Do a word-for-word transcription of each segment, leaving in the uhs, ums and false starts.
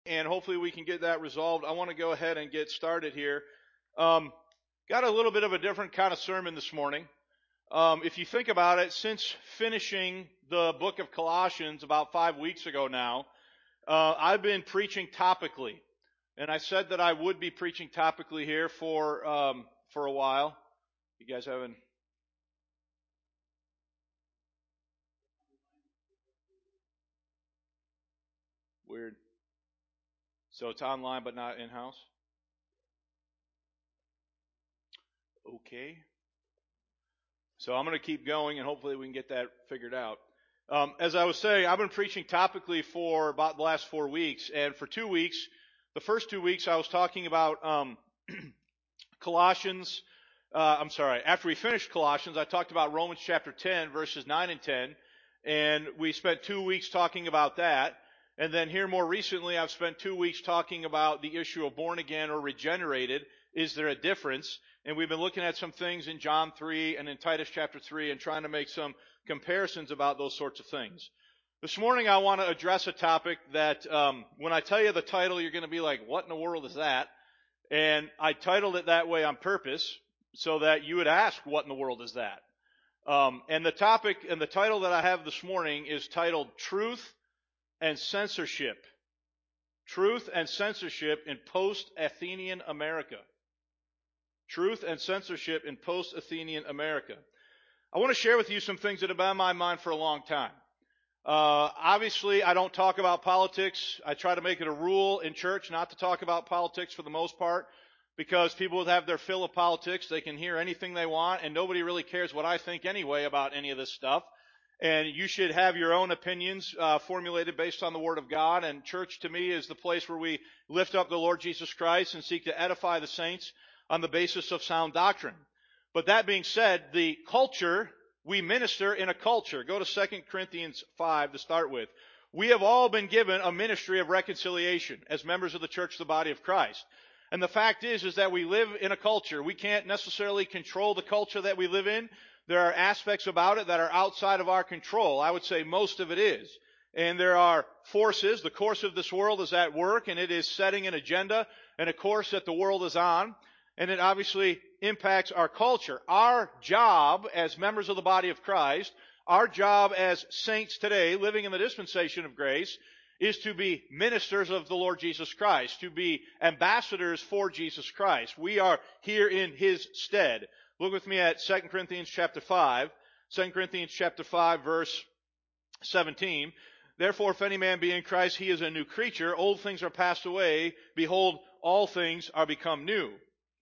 and hopefully we can get that resolved. I want to go ahead and get started here. Um, got a little bit of a different kind of sermon this morning. Um, if you think about it, since finishing the book of Colossians about five weeks ago now, uh, I've been preaching topically. And I said that I would be preaching topically here for um, for a while. You guys haven't... Weird. So it's online but not in-house? Okay. So I'm going to keep going and hopefully we can get that figured out. Um, as I was saying, I've been preaching topically for about the last four weeks. And for two weeks, the first two weeks I was talking about um, Colossians. Uh, I'm sorry, after we finished Colossians, I talked about Romans chapter ten, verses nine and ten. And we spent two weeks talking about that. And then here more recently, I've spent two weeks talking about the issue of born again or regenerated. Is there a difference? And we've been looking at some things in John three and in Titus chapter three and trying to make some comparisons about those sorts of things. This morning I want to address a topic that um, when I tell you the title, you're going to be like, what in the world is that? And I titled it that way on purpose so that you would ask, what in the world is that? Um, and the topic and the title that I have this morning is titled Truth and Censorship. Truth and Censorship in Post-Athenian America. Truth and Censorship in Post-Athenian America. I want to share with you some things that have been on my mind for a long time. Uh, obviously, I don't talk about politics. I try to make it a rule in church not to talk about politics for the most part because people have their fill of politics. They can hear anything they want, and nobody really cares what I think anyway about any of this stuff. And you should have your own opinions uh, formulated based on the Word of God. And church, to me, is the place where we lift up the Lord Jesus Christ and seek to edify the saints on the basis of sound doctrine. But that being said, the culture, we minister in a culture. Go to Second Corinthians five to start with. We have all been given a ministry of reconciliation as members of the church, the body of Christ. And the fact is, is that we live in a culture. We can't necessarily control the culture that we live in. There are aspects about it that are outside of our control. I would say most of it is. And there are forces. The course of this world is at work, and it is setting an agenda and a course that the world is on. And it obviously impacts our culture. Our job as members of the body of Christ, our job as saints today, living in the dispensation of grace, is to be ministers of the Lord Jesus Christ, to be ambassadors for Jesus Christ. We are here in His stead. Look with me at Second Corinthians chapter five. Second Corinthians chapter five, verse seventeen. Therefore, if any man be in Christ, he is a new creature. Old things are passed away. Behold, all things are become new.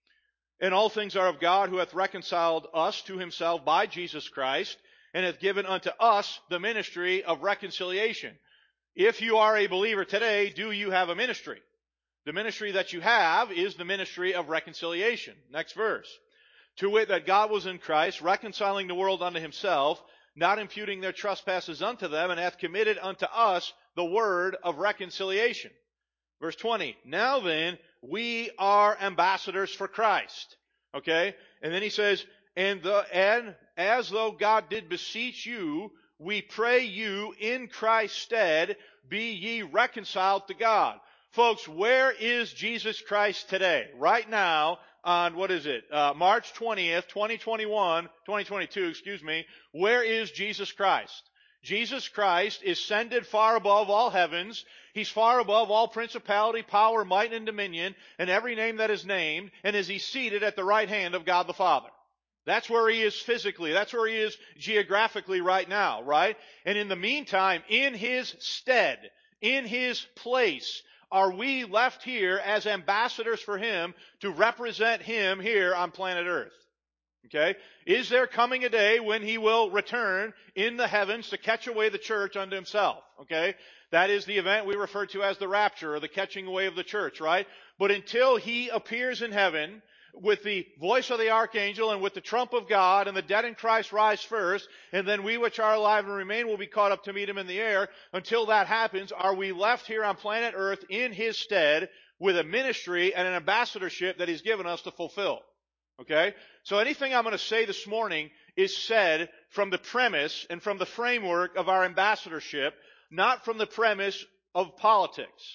And all things are of God, who hath reconciled us to Himself by Jesus Christ, and hath given unto us the ministry of reconciliation. If you are a believer today, do you have a ministry? The ministry that you have is the ministry of reconciliation. Next verse. To wit, that God was in Christ, reconciling the world unto Himself, not imputing their trespasses unto them, and hath committed unto us the word of reconciliation. Verse twenty, now then, we are ambassadors for Christ. Okay? And then he says, and, the, and as though God did beseech you, we pray you in Christ's stead, be ye reconciled to God. Folks, where is Jesus Christ today? Right now, on, what is it, uh, March twentieth, twenty twenty-one, twenty twenty-two, excuse me, where is Jesus Christ? Jesus Christ is ascended far above all heavens. He's far above all principality, power, might, and dominion, and every name that is named, and is He seated at the right hand of God the Father. That's where He is physically. That's where He is geographically right now, right? And in the meantime, in His stead, in His place, are we left here as ambassadors for Him to represent Him here on planet Earth? Okay? Is there coming a day when He will return in the heavens to catch away the church unto Himself? Okay? That is the event we refer to as the rapture, or the catching away of the church, right? But until He appears in heaven with the voice of the archangel and with the trump of God, and the dead in Christ rise first, and then we which are alive and remain will be caught up to meet Him in the air. Until that happens, are we left here on planet Earth in His stead with a ministry and an ambassadorship that He's given us to fulfill? Okay? So anything I'm going to say this morning is said from the premise and from the framework of our ambassadorship, not from the premise of politics.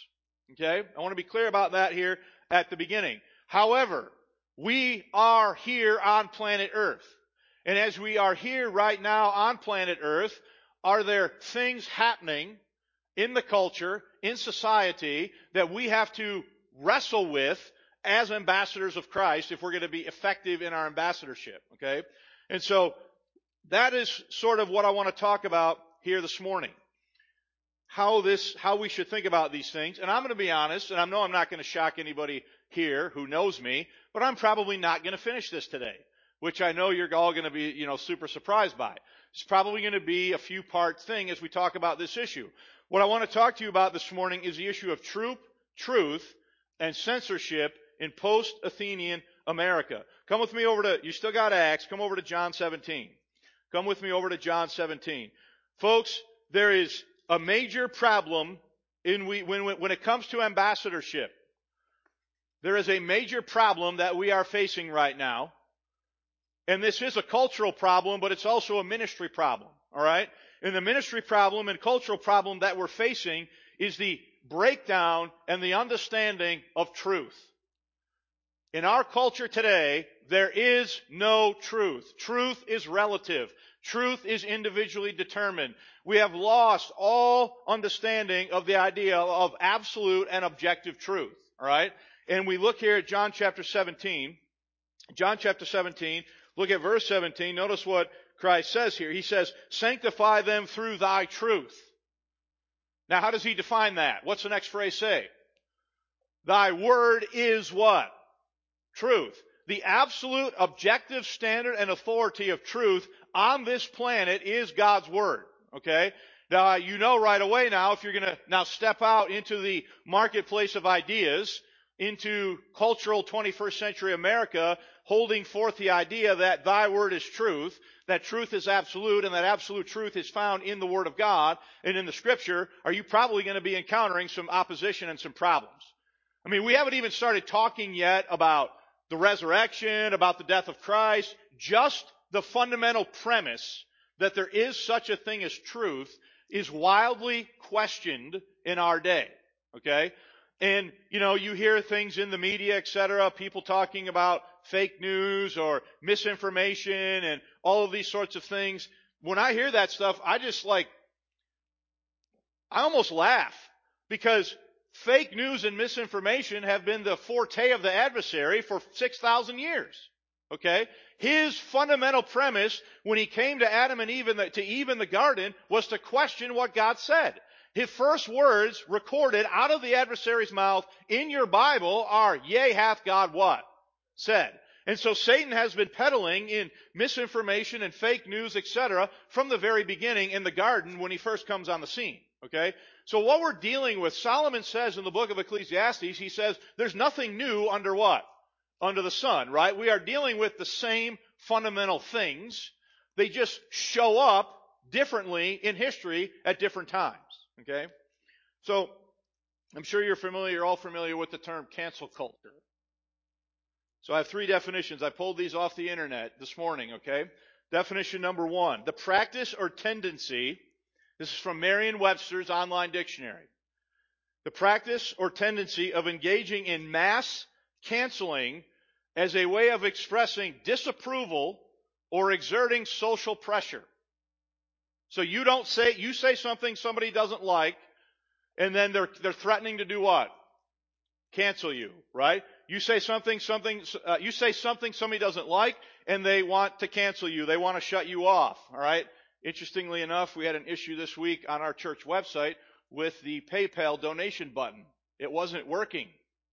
Okay? I want to be clear about that here at the beginning. However, we are here on planet Earth. And as we are here right now on planet Earth, are there things happening in the culture, in society, that we have to wrestle with as ambassadors of Christ if we're going to be effective in our ambassadorship? Okay? And so that is sort of what I want to talk about here this morning. How this, how we should think about these things. And I'm going to be honest, and I know I'm not going to shock anybody here who knows me, but I'm probably not going to finish this today, which I know you're all going to be, you know, super surprised by. It's probably going to be a few part thing as we talk about this issue. What I want to talk to you about this morning is the issue of truth, truth, and censorship in post-Athenian America. Come with me over to, you still got Acts, come over to John seventeen. Come with me over to John seventeen. Folks, there is a major problem in we, when, when it comes to ambassadorship. There is a major problem that we are facing right now. And this is a cultural problem, but it's also a ministry problem. All right? And the ministry problem and cultural problem that we're facing is the breakdown and the understanding of truth. In our culture today, there is no truth. Truth is relative. Truth is individually determined. We have lost all understanding of the idea of absolute and objective truth. All right? And we look here at John chapter seventeen. John chapter seventeen, look at verse seventeen. Notice what Christ says here. He says, sanctify them through thy truth. Now, how does he define that? What's the next phrase say? Thy word is what? Truth. The absolute objective standard and authority of truth on this planet is God's word. Okay? Now, you know right away now, if you're going to now step out into the marketplace of ideas, into cultural twenty-first century America, holding forth the idea that thy word is truth, that truth is absolute, and that absolute truth is found in the Word of God and in the Scripture, are you probably going to be encountering some opposition and some problems? I mean, we haven't even started talking yet about the resurrection, about the death of Christ. Just the fundamental premise that there is such a thing as truth is wildly questioned in our day. Okay? And, you know, you hear things in the media, et cetera, people talking about fake news or misinformation and all of these sorts of things. When I hear that stuff, I just like, I almost laugh because fake news and misinformation have been the forte of the adversary for six thousand years. Okay? His fundamental premise when he came to Adam and Eve in the, to Eve in the garden was to question what God said. His first words recorded out of the adversary's mouth in your Bible are, yea, hath God what? Said. And so Satan has been peddling in misinformation and fake news, et cetera, from the very beginning in the garden when he first comes on the scene. Okay? So what we're dealing with, Solomon says in the book of Ecclesiastes, he says, there's nothing new under what? Under the sun, right? We are dealing with the same fundamental things. They just show up differently in history at different times. Okay? So, I'm sure you're familiar, you're all familiar with the term cancel culture. So I have three definitions. I pulled these off the internet this morning, okay? Definition number one, the practice or tendency, this is from Merriam-Webster's online dictionary. The practice or tendency of engaging in mass canceling as a way of expressing disapproval or exerting social pressure. So you don't say, you say something somebody doesn't like, and then they're, they're threatening to do what? Cancel you, right? You say something, something, uh, you say something somebody doesn't like, and they want to cancel you. They want to shut you off, all right? Interestingly enough, we had an issue this week on our church website with the PayPal donation button. It wasn't working.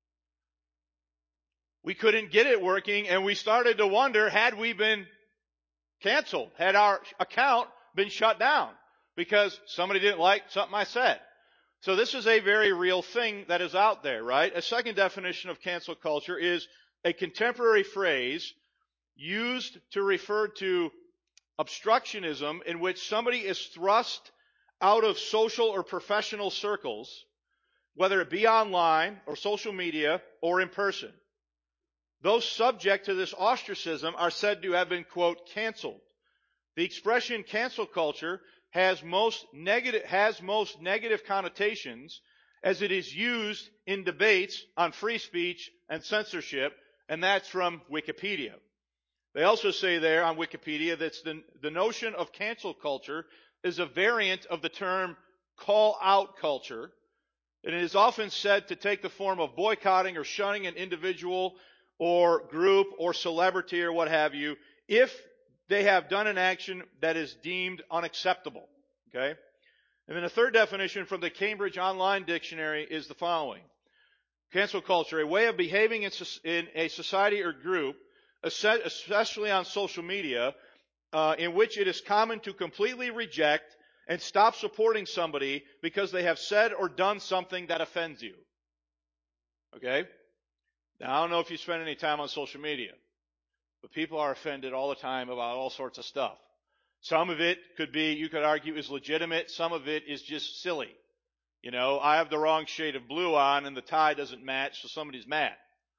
We couldn't get it working, and we started to wonder, had we been canceled? Had our account been shut down because somebody didn't like something I said? So this is a very real thing that is out there, right? A second definition of cancel culture is a contemporary phrase used to refer to obstructionism in which somebody is thrust out of social or professional circles, whether it be online or social media or in person. Those subject to this ostracism are said to have been, quote, canceled. The expression cancel culture has most negative, has most negative connotations as it is used in debates on free speech and censorship, and that's from Wikipedia. They also say there on Wikipedia that the, the notion of cancel culture is a variant of the term call-out culture, and it is often said to take the form of boycotting or shunning an individual or group or celebrity or what have you if they have done an action that is deemed unacceptable. Okay? And then a third definition from the Cambridge Online Dictionary is the following. Cancel culture, a way of behaving in, in a society or group, especially on social media, uh, in which it is common to completely reject and stop supporting somebody because they have said or done something that offends you. Okay? Now, I don't know if you spend any time on social media, but people are offended all the time about all sorts of stuff. Some of it could be, you could argue, is legitimate. Some of it is just silly. You know, I have the wrong shade of blue on and the tie doesn't match, so somebody's mad.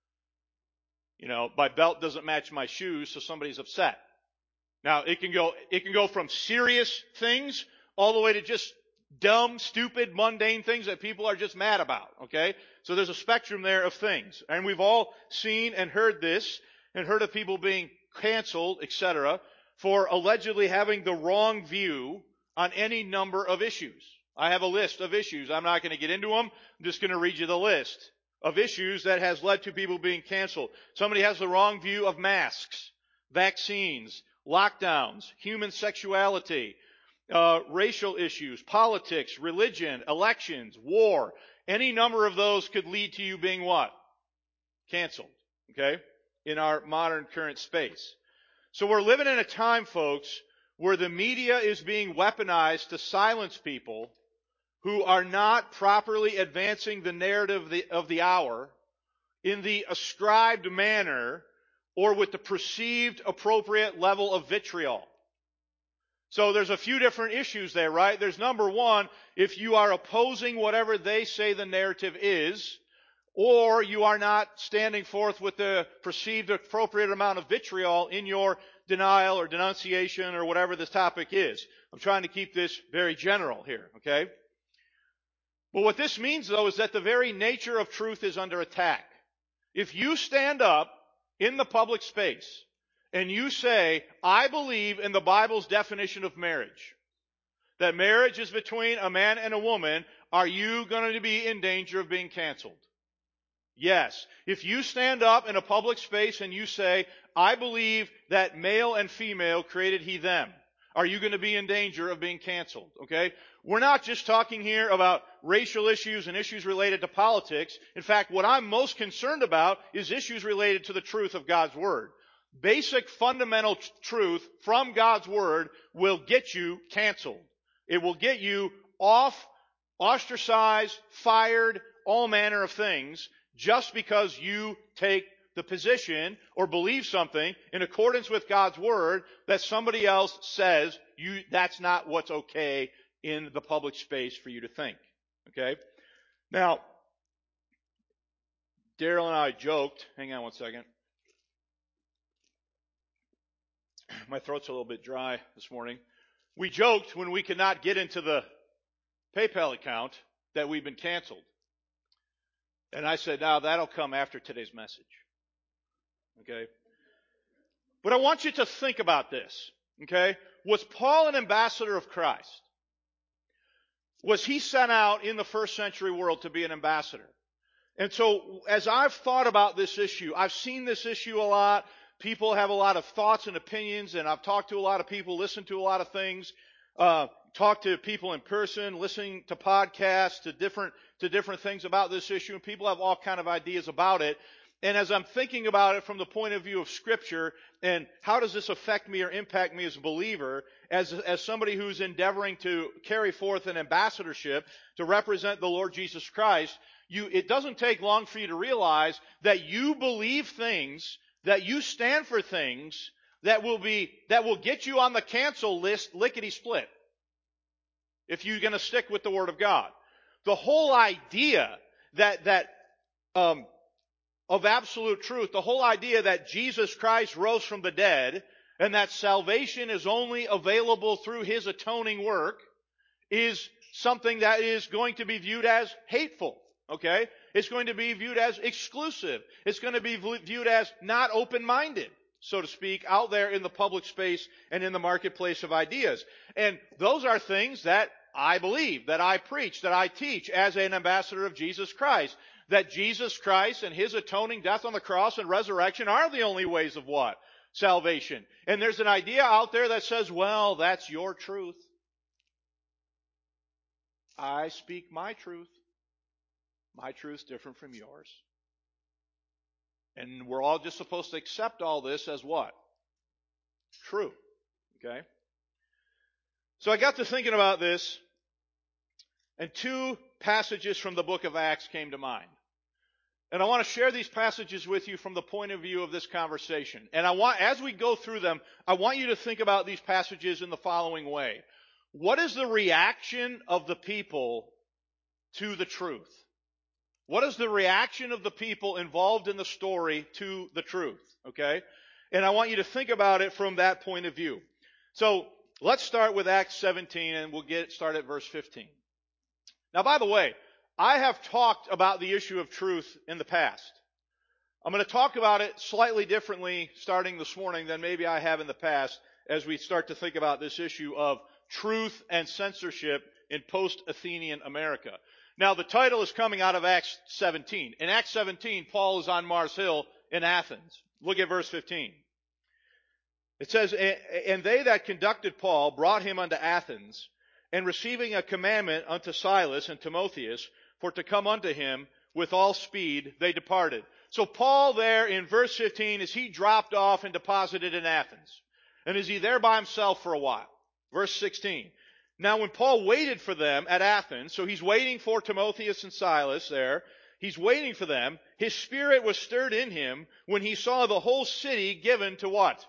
You know, my belt doesn't match my shoes, so somebody's upset. Now, it can go, it can go from serious things all the way to just dumb, stupid, mundane things that people are just mad about. Okay? So there's a spectrum there of things. And we've all seen and heard this and heard of people being canceled, et cetera, for allegedly having the wrong view on any number of issues. I have a list of issues. I'm not going to get into them. I'm just going to read you the list of issues that has led to people being canceled. Somebody has the wrong view of masks, vaccines, lockdowns, human sexuality, uh, racial issues, politics, religion, elections, war. Any number of those could lead to you being what? Canceled. Okay? In our modern current space. So we're living in a time, folks, where the media is being weaponized to silence people who are not properly advancing the narrative of the, of the hour in the ascribed manner or with the perceived appropriate level of vitriol. So there's a few different issues there, right? There's number one, if you are opposing whatever they say the narrative is, or you are not standing forth with the perceived appropriate amount of vitriol in your denial or denunciation or whatever this topic is. I'm trying to keep this very general here, okay? But what this means, though, is that the very nature of truth is under attack. If you stand up in the public space and you say, I believe in the Bible's definition of marriage, that marriage is between a man and a woman, are you going to be in danger of being canceled? Yes. If you stand up in a public space and you say, I believe that male and female created he them, are you going to be in danger of being canceled? Okay? We're not just talking here about racial issues and issues related to politics. In fact, what I'm most concerned about is issues related to the truth of God's Word. Basic fundamental t- truth from God's Word will get you canceled. It will get you off, ostracized, fired, all manner of things, just because you take the position or believe something in accordance with God's Word that somebody else says you that's not what's okay in the public space for you to think. Okay? Now, Daryl and I joked, hang on one second. My throat's a little bit dry this morning. We joked when we could not get into the PayPal account that we've been canceled. And I said, now that'll come after today's message. Okay? But I want you to think about this. Okay? Was Paul an ambassador of Christ? Was he sent out in the first century world to be an ambassador? And so as I've thought about this issue, I've seen this issue a lot. People have a lot of thoughts and opinions, and I've talked to a lot of people, listened to a lot of things, uh, talked to people in person, listening to podcasts, to different to different things about this issue, and people have all kind of ideas about it. And as I'm thinking about it from the point of view of Scripture, and how does this affect me or impact me as a believer, as, as somebody who's endeavoring to carry forth an ambassadorship to represent the Lord Jesus Christ, you, it doesn't take long for you to realize that you believe things, that you stand for things that will be, that will get you on the cancel list lickety-split, if you're going to stick with the Word of God. The whole idea that, that, um, of absolute truth, the whole idea that Jesus Christ rose from the dead and that salvation is only available through His atoning work is something that is going to be viewed as hateful. Okay? It's going to be viewed as exclusive. It's going to be viewed as not open-minded, so to speak, out there in the public space and in the marketplace of ideas. And those are things that I believe, that I preach, that I teach as an ambassador of Jesus Christ. That Jesus Christ and His atoning death on the cross and resurrection are the only ways of what? Salvation. And there's an idea out there that says, well, that's your truth. I speak my truth. My truth's different from yours. And we're all just supposed to accept all this as what? True. Okay? So I got to thinking about this, and two passages from the book of Acts came to mind. And I want to share these passages with you from the point of view of this conversation. And I want, as we go through them, I want you to think about these passages in the following way. What is the reaction of the people to the truth? What is the reaction of the people involved in the story to the truth? Okay? And I want you to think about it from that point of view. So, let's start with Acts seventeen, and we'll get started at verse fifteen. Now, by the way, I have talked about the issue of truth in the past. I'm going to talk about it slightly differently starting this morning than maybe I have in the past as we start to think about this issue of truth and censorship in post-Athenian America. Now, the title is coming out of Acts seventeen. In Acts seventeen, Paul is on Mars Hill in Athens. Look at verse fifteen. It says, "And they that conducted Paul brought him unto Athens, and receiving a commandment unto Silas and Timotheus for to come unto him with all speed, they departed." So Paul there in verse fifteen, is he dropped off and deposited in Athens? And is he there by himself for a while? Verse sixteen. "Now when Paul waited for them at Athens," so he's waiting for Timotheus and Silas there, he's waiting for them, "his spirit was stirred in him when he saw the whole city given to" what?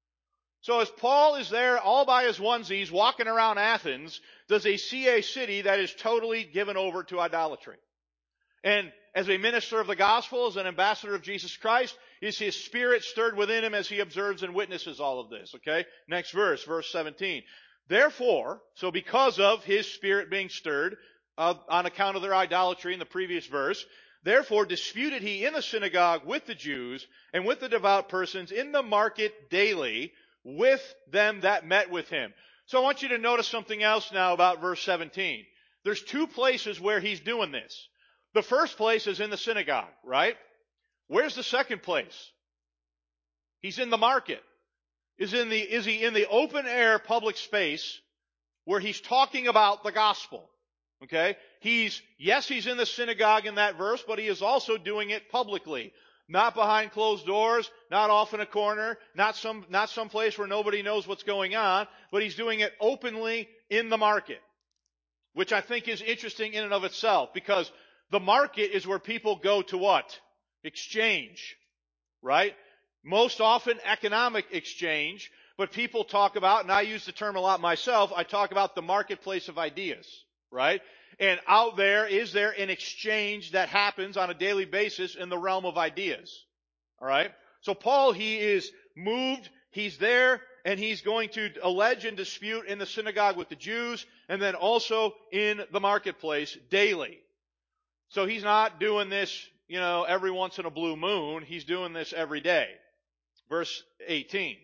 So as Paul is there all by his onesies walking around Athens, does he see a city that is totally given over to idolatry? And as a minister of the gospel, as an ambassador of Jesus Christ, is his spirit stirred within him as he observes and witnesses all of this? Okay? Next verse, verse seventeen. "Therefore," so because of his spirit being stirred, uh, on account of their idolatry in the previous verse, "Therefore disputed he in the synagogue with the Jews and with the devout persons in the market daily, with them that met with him." So I want you to notice something else now about verse seventeen. There's two places where he's doing this. The first place is in the synagogue, right? Where's the second place? He's in the market. Is in the, is he in the open air public space where he's talking about the gospel? Okay? He's, yes, he's in the synagogue in that verse, but he is also doing it publicly. Not behind closed doors, not off in a corner, not some, not some place where nobody knows what's going on, but he's doing it openly in the market. Which I think is interesting in and of itself, because the market is where people go to what? Exchange. Right? Most often economic exchange, but people talk about, and I use the term a lot myself, I talk about the marketplace of ideas. Right? And out there, is there an exchange that happens on a daily basis in the realm of ideas? All right? So Paul, he is moved, he's there, and he's going to allege and dispute in the synagogue with the Jews, and then also in the marketplace daily. So he's not doing this, you know, every once in a blue moon. He's doing this every day. Verse eighteen.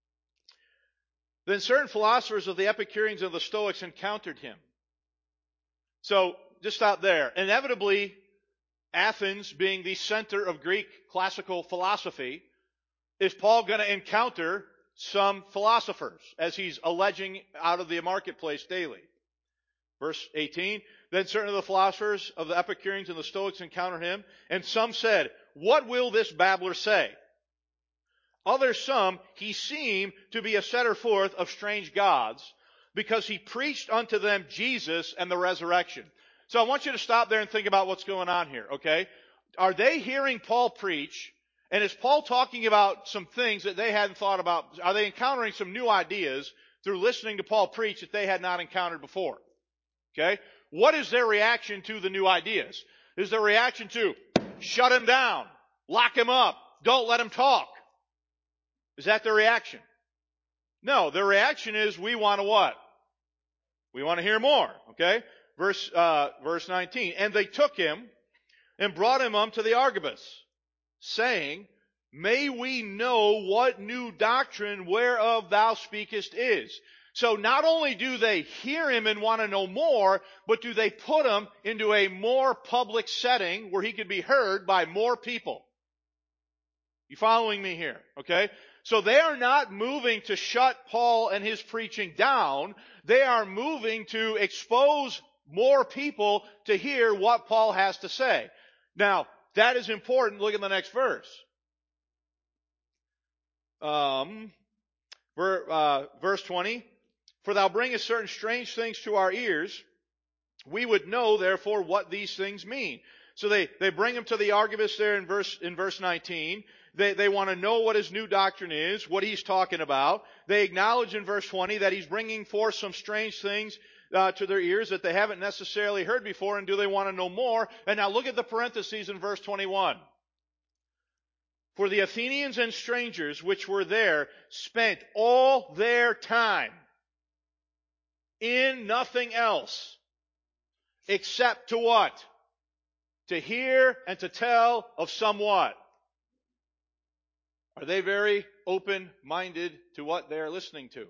"Then certain philosophers of the Epicureans and the Stoics encountered him." So, just stop there. Inevitably, Athens being the center of Greek classical philosophy, is Paul going to encounter some philosophers as he's alleging out of the marketplace daily? Verse eighteen, "Then certain of the philosophers of the Epicureans and the Stoics encountered him, and some said, What will this babbler say? Others some, he seemed to be a setter forth of strange gods, because he preached unto them Jesus and the resurrection." So I want you to stop there and think about what's going on here, okay? Are they hearing Paul preach, and is Paul talking about some things that they hadn't thought about? Are they encountering some new ideas through listening to Paul preach that they had not encountered before? Okay? What is their reaction to the new ideas? Is their reaction to shut him down, lock him up, don't let him talk? Is that their reaction? No, their reaction is, we want to what? We want to hear more, okay? verse, uh, verse nineteen. And they took him and brought him unto the Argobus, saying, May we know what new doctrine whereof thou speakest is. So not only do they hear him and want to know more, but do they put him into a more public setting where he could be heard by more people. You following me here? Okay? So they are not moving to shut Paul and his preaching down. They are moving to expose more people to hear what Paul has to say. Now, that is important. Look at the next verse. Um, ver, uh, verse twenty. For thou bringest certain strange things to our ears. We would know, therefore, what these things mean. So they, they bring him to the Argobus there in verse, in verse nineteen. They, they want to know what his new doctrine is, what he's talking about. They acknowledge in verse twenty that he's bringing forth some strange things uh, to their ears that they haven't necessarily heard before, and do they want to know more? And now look at the parentheses in verse twenty-one. For the Athenians and strangers which were there spent all their time in nothing else except to what? To hear and to tell of somewhat. Are they very open-minded to what they're listening to?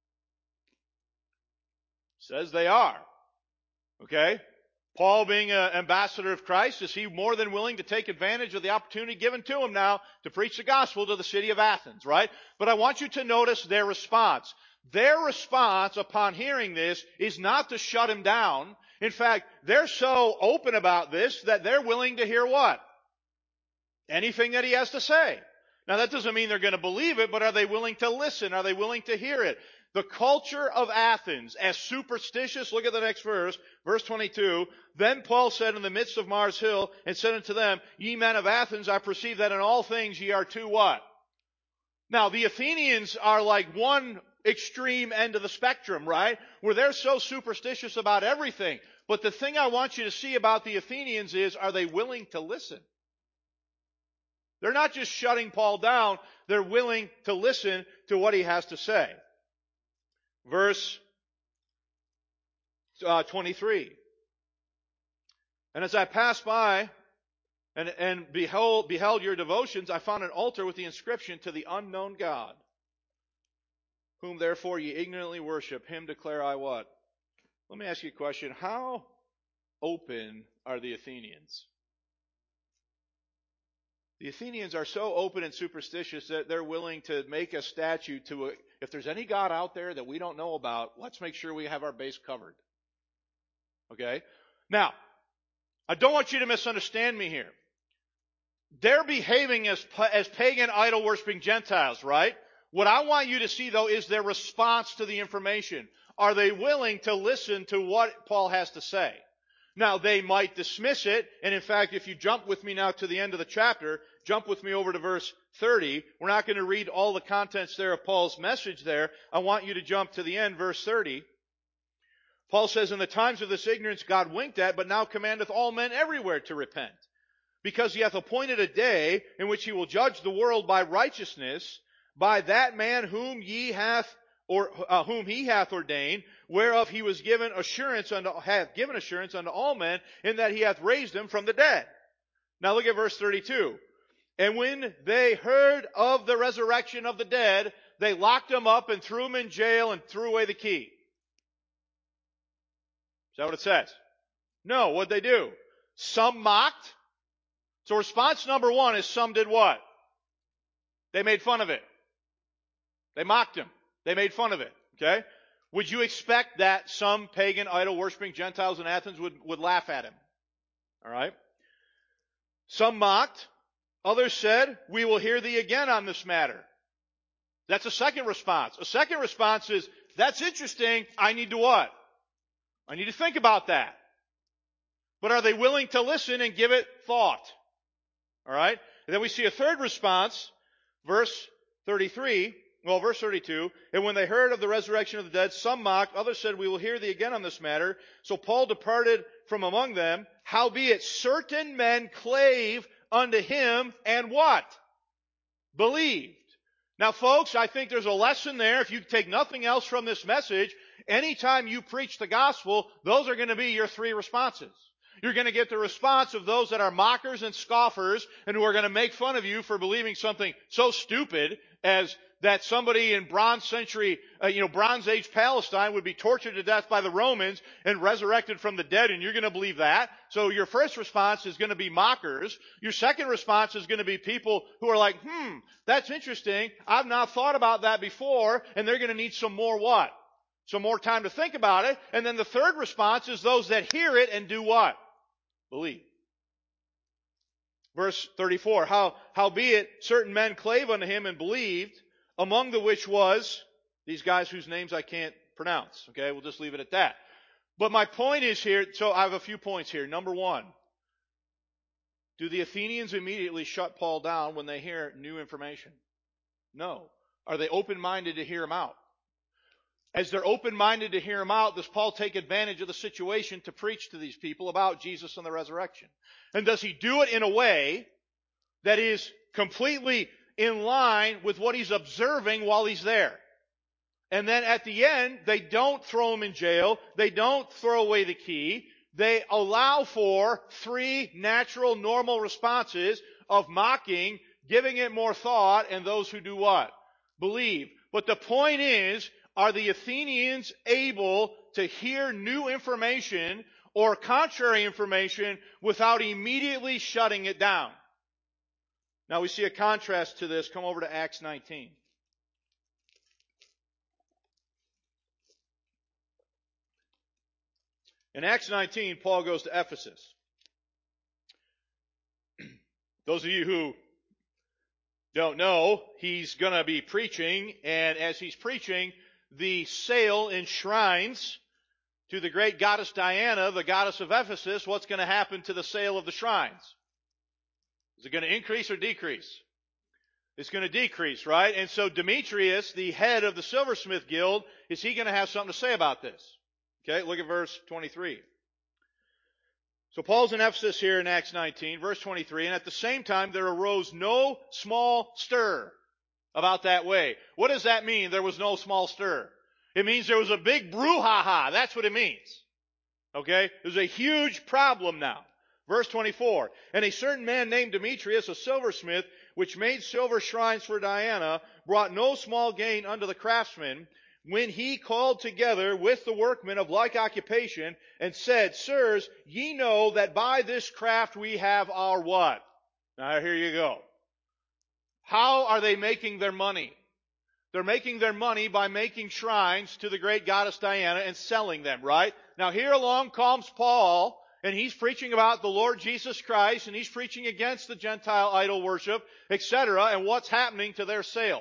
Says they are. Okay? Paul being an ambassador of Christ, is he more than willing to take advantage of the opportunity given to him now to preach the gospel to the city of Athens, right? But I want you to notice their response. Their response upon hearing this is not to shut him down. In fact, they're so open about this that they're willing to hear what? Anything that he has to say. Now that doesn't mean they're going to believe it, but are they willing to listen? Are they willing to hear it? The culture of Athens, as superstitious, look at the next verse, verse twenty-two. Then Paul said in the midst of Mars Hill, and said unto them, Ye men of Athens, I perceive that in all things ye are too what? Now the Athenians are like one extreme end of the spectrum, right? Where they're so superstitious about everything. But the thing I want you to see about the Athenians is, are they willing to listen? They're not just shutting Paul down, they're willing to listen to what he has to say. Verse uh, twenty-three. And as I passed by and, and behold, beheld your devotions, I found an altar with the inscription, To the unknown God, whom therefore ye ignorantly worship, him declare I what? Let me ask you a question. How open are the Athenians? The Athenians are so open and superstitious that they're willing to make a statue to, a, if there's any God out there that we don't know about, let's make sure we have our base covered. Okay? Now, I don't want you to misunderstand me here. They're behaving as, as pagan idol-worshiping Gentiles, right? What I want you to see, though, is their response to the information. Are they willing to listen to what Paul has to say? Now, they might dismiss it, and in fact, if you jump with me now to the end of the chapter, jump with me over to verse thirty. We're not going to read all the contents there of Paul's message there. I want you to jump to the end, verse thirty. Paul says, In the times of this ignorance God winked at, but now commandeth all men everywhere to repent. Because he hath appointed a day in which he will judge the world by righteousness, by that man whom ye hath or uh, whom he hath ordained, whereof he was given assurance unto hath given assurance unto all men, in that he hath raised him from the dead. Now look at verse thirty-two. And when they heard of the resurrection of the dead, they locked him up and threw him in jail and threw away the key. Is that what it says? No, what'd they do? Some mocked. So response number one is some did what? They made fun of it. They mocked him. They made fun of it. Okay? Would you expect that some pagan idol-worshiping Gentiles in Athens would, would laugh at him? All right? Some mocked. Others said, We will hear thee again on this matter. That's a second response. A second response is, that's interesting. I need to what? I need to think about that. But are they willing to listen and give it thought? All right? And then we see a third response, verse thirty-three. Well, verse thirty-two, And when they heard of the resurrection of the dead, some mocked, others said, We will hear thee again on this matter. So Paul departed from among them. Howbeit certain men clave unto him, and what? Believed. Now folks, I think there's a lesson there, if you take nothing else from this message, Anytime you preach the gospel, those are going to be your three responses. You're going to get the response of those that are mockers and scoffers and who are going to make fun of you for believing something so stupid as that somebody in Bronze Century, uh, you know, Bronze Age Palestine would be tortured to death by the Romans and resurrected from the dead, and you're going to believe that. So your first response is going to be mockers. Your second response is going to be people who are like, hmm, that's interesting. I've not thought about that before, and they're going to need some more what? Some more time to think about it. And then the third response is those that hear it and do what? Believe. Verse thirty-four, How, howbeit certain men clave unto him and believed, among the which was these guys whose names I can't pronounce. Okay, we'll just leave it at that. But my point is here, so I have a few points here. Number one, do the Athenians immediately shut Paul down when they hear new information? No. Are they open-minded to hear him out? As they're open-minded to hear him out, does Paul take advantage of the situation to preach to these people about Jesus and the resurrection? And does he do it in a way that is completely in line with what he's observing while he's there? And then at the end, they don't throw him in jail. They don't throw away the key. They allow for three natural, normal responses of mocking, giving it more thought, and those who do what? Believe. But the point is, are the Athenians able to hear new information or contrary information without immediately shutting it down? Now we see a contrast to this. Come over to Acts nineteen. In Acts nineteen, Paul goes to Ephesus. Those of you who don't know, he's going to be preaching, and as he's preaching, the sale in shrines to the great goddess Diana, the goddess of Ephesus, what's going to happen to the sale of the shrines? Is it going to increase or decrease? It's going to decrease, right? And so Demetrius, the head of the silversmith guild, is he going to have something to say about this? Okay, look at verse twenty-three. So Paul's in Ephesus here in Acts nineteen, verse twenty-three, and at the same time there arose no small stir about that way. What does that mean, there was no small stir? It means there was a big brouhaha. That's what it means. Okay? There's a huge problem now. Verse twenty-four, and a certain man named Demetrius, a silversmith, which made silver shrines for Diana, brought no small gain unto the craftsmen, when he called together with the workmen of like occupation, and said, Sirs, ye know that by this craft we have our what? Now here you go. How are they making their money? They're making their money by making shrines to the great goddess Diana and selling them, right? Now here along comes Paul, and he's preaching about the Lord Jesus Christ, and he's preaching against the Gentile idol worship, et cetera, and what's happening to their sale.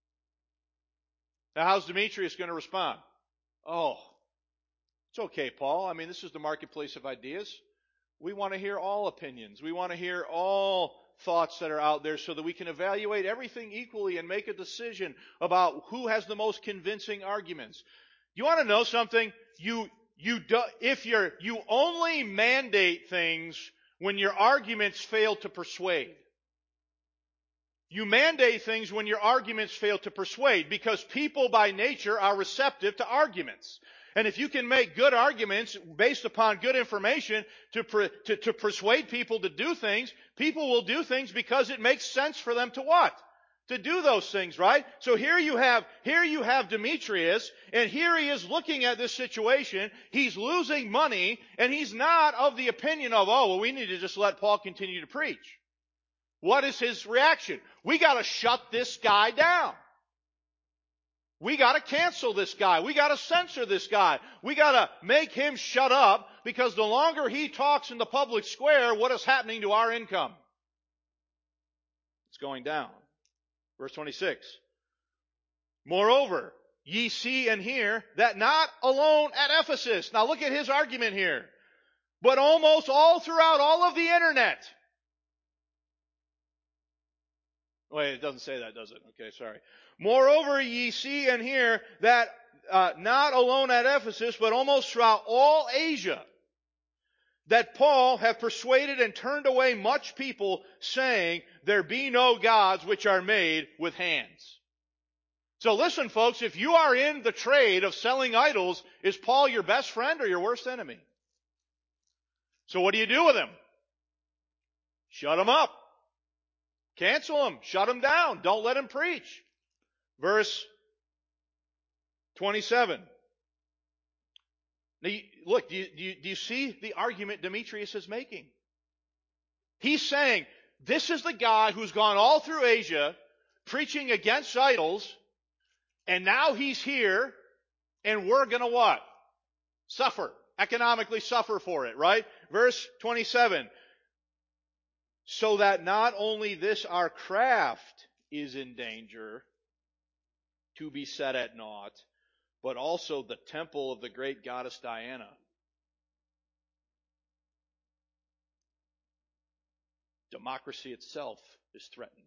Now how's Demetrius going to respond? Oh, it's okay, Paul. I mean, this is the marketplace of ideas. We want to hear all opinions. We want to hear all thoughts that are out there so that we can evaluate everything equally and make a decision about who has the most convincing arguments. You want to know something? You, you do, if you're, you only mandate things when your arguments fail to persuade. You mandate things when your arguments fail to persuade, because people by nature are receptive to arguments. And if you can make good arguments based upon good information to, to, to persuade people to do things, people will do things because it makes sense for them to what? To do those things, right? So here you have, here you have Demetrius, and here he is looking at this situation. He's losing money, and he's not of the opinion of, oh, well, we need to just let Paul continue to preach. What is his reaction? We got to shut this guy down. We got to cancel this guy. We got to censor this guy. We got to make him shut up, because the longer he talks in the public square, what is happening to our income? It's going down. Verse twenty-six. Moreover, ye see and hear that not alone at Ephesus. Now look at his argument here. But almost all throughout all of the internet. Wait, it doesn't say that, does it? Okay, sorry. Moreover, ye see and hear that uh, not alone at Ephesus, but almost throughout all Asia, that Paul hath persuaded and turned away much people, saying, there be no gods which are made with hands. So listen, folks, if you are in the trade of selling idols, is Paul your best friend or your worst enemy? So what do you do with him? Shut him up. Cancel him. Shut him down. Don't let him preach. Verse twenty-seven. Now, look, do you, do, you, do you see the argument Demetrius is making? He's saying, this is the guy who's gone all through Asia preaching against idols, and now he's here, and we're going to what? Suffer. Economically suffer for it, right? Verse twenty-seven. So that not only this our craft is in danger to be set at naught, but also the temple of the great goddess Diana. Democracy itself is threatened.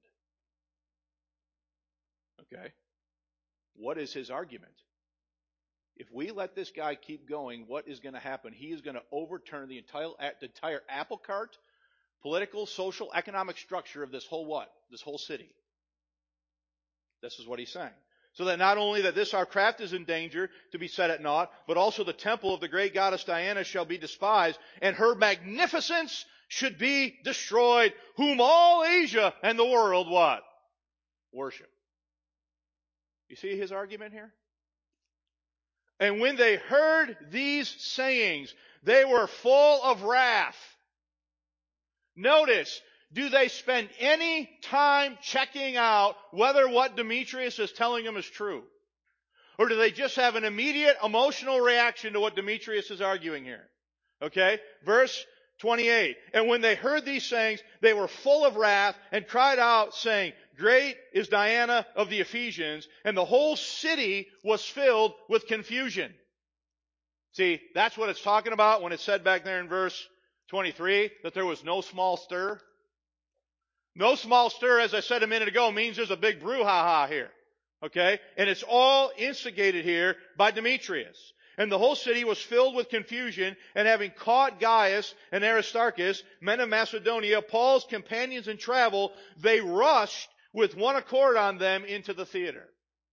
Okay? What is his argument? If we let this guy keep going, what is going to happen? He is going to overturn the entire, the entire apple cart, political, social, economic structure of this whole what? This whole city. This is what he's saying. So that not only that this our craft is in danger to be set at naught, but also the temple of the great goddess Diana shall be despised, and her magnificence should be destroyed, whom all Asia and the world what? Worship. You see his argument here? And when they heard these sayings, they were full of wrath. Notice, do they spend any time checking out whether what Demetrius is telling them is true? Or do they just have an immediate emotional reaction to what Demetrius is arguing here? Okay? Verse twenty-eight. And when they heard these sayings, they were full of wrath and cried out, saying, Great is Diana of the Ephesians, and the whole city was filled with confusion. See, that's what it's talking about when it said back there in verse twenty-three that there was no small stir. No small stir, as I said a minute ago, means there's a big brouhaha here. Okay? And it's all instigated here by Demetrius. And the whole city was filled with confusion, and having caught Gaius and Aristarchus, men of Macedonia, Paul's companions in travel, they rushed with one accord on them into the theater.